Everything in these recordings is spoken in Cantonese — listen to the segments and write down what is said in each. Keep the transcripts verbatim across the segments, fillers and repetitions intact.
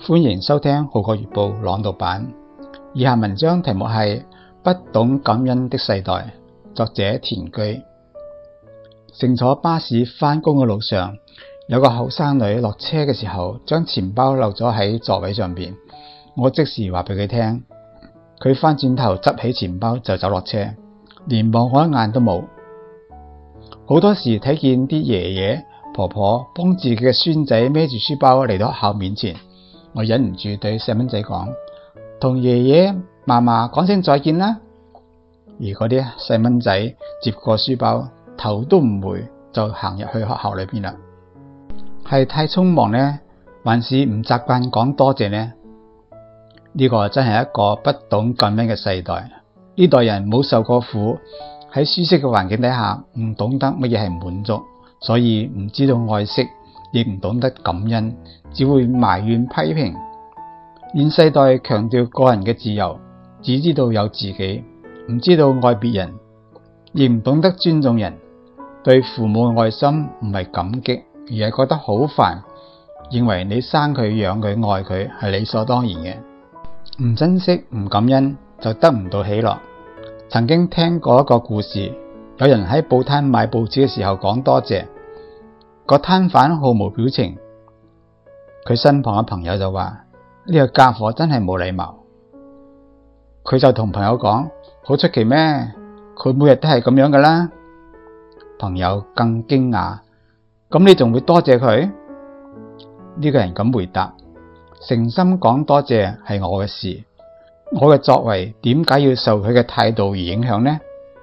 歡迎收聽《號角月報》朗讀版。以下文章題目係《不懂感恩的世代》，作者田居。乘坐巴士返工嘅路上，有個後生女落車嘅時候，將錢包漏咗喺座位上邊。我即時話俾佢聽，佢返轉頭執起錢包就走落車，連望我一眼都冇。好多時睇見啲爺爺婆婆幫自己嘅孫仔孭住書包嚟到學校面前，我忍唔住對細蚊仔講，同爺爺嫲嫲講聲再見啦。而嗰啲細蚊仔接過書包，頭都唔回就行入去學校裏邊啦。係太匆忙呢，還是唔習慣講多謝呢？呢個真係一個不懂感恩嘅世代。呢代人冇受過苦，喺舒適嘅環境底下，唔懂得乜嘢係滿足，所以唔知道愛惜，亦唔懂得感恩，只會埋怨批評。現世代強調個人嘅自由，只知道有自己，唔知道愛別人，亦唔懂得尊重人。對父母嘅愛心唔係感激，而係覺得好煩，認為你生佢養佢愛佢係理所當然嘅。唔珍惜唔感恩就得唔到喜樂。曾經聽過一個故事，有人喺報攤買報紙嘅時候講多謝，個攤販毫無表情。佢身旁嘅朋友就話，呢個家伙真係冇禮貌。佢就同朋友講，好出奇咩？佢每日都係咁樣噶啦。朋友更驚訝，咁你仲會多謝佢？呢個人咁回答，誠心講多謝係我嘅事，我嘅作為點解要受佢嘅態度而影響呢？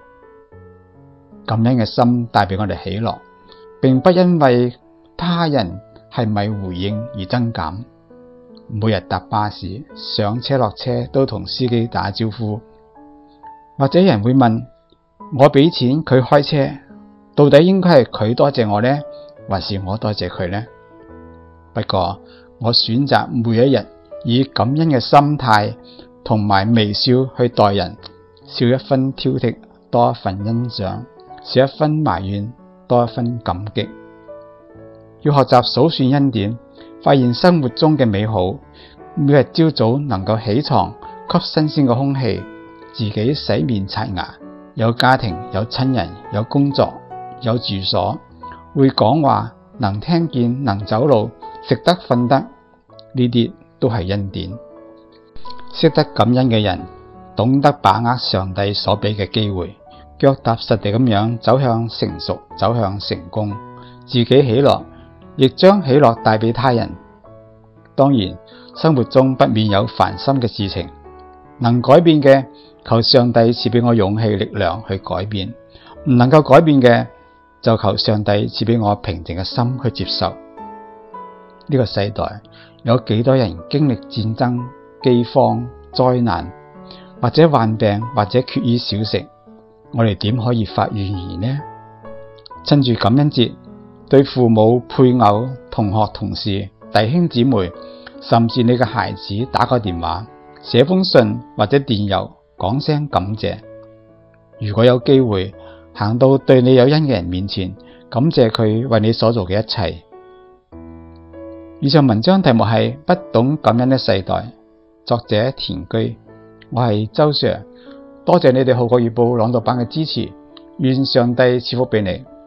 感恩嘅心帶俾我哋喜樂，並不因為他人係咪回應而增減。每日搭巴士上車落車都同司機打招呼，或者有人會問，我俾錢佢開車，到底應該係佢多謝我呢，還是我多謝佢呢？不過我選擇每一日以感恩嘅心態同埋微笑去待人，少一分挑剔，多一份欣賞；少一分埋怨，多一分感激。要學習數算恩典，發現生活中嘅美好。每日朝早能夠起床，吸新鮮嘅空氣，自己洗面刷牙，有家庭，有親人，有工作，有住所，會講話，能聽見，能走路，食得瞓得，呢啲都係恩典。識得感恩嘅人，懂得把握上帝所俾嘅機會，腳踏實地咁樣走向成熟，走向成功，自己喜樂，亦將喜樂帶俾他人。當然，生活中不免有煩心嘅事情，能改變嘅，求上帝賜俾我勇氣力量去改變；唔能夠改變嘅，就求上帝賜俾我平靜嘅心去接受。呢個世代有幾多人經歷戰爭、饑荒、災難，或者患病，或者缺衣少食，我哋點可以發怨言呢？趁住感恩節，對父母、配偶、同學、同事、弟兄姊妹，甚至你嘅孩子打個電話，寫封信或者電郵，講聲感謝。如果有機會行到對你有恩嘅人面前，感謝佢為你所做嘅一切。以上文章題目係不懂感恩的世代，作者田居。我係周 Sir， 多謝你哋號角月報朗讀版嘅支持，願上帝賜福俾你。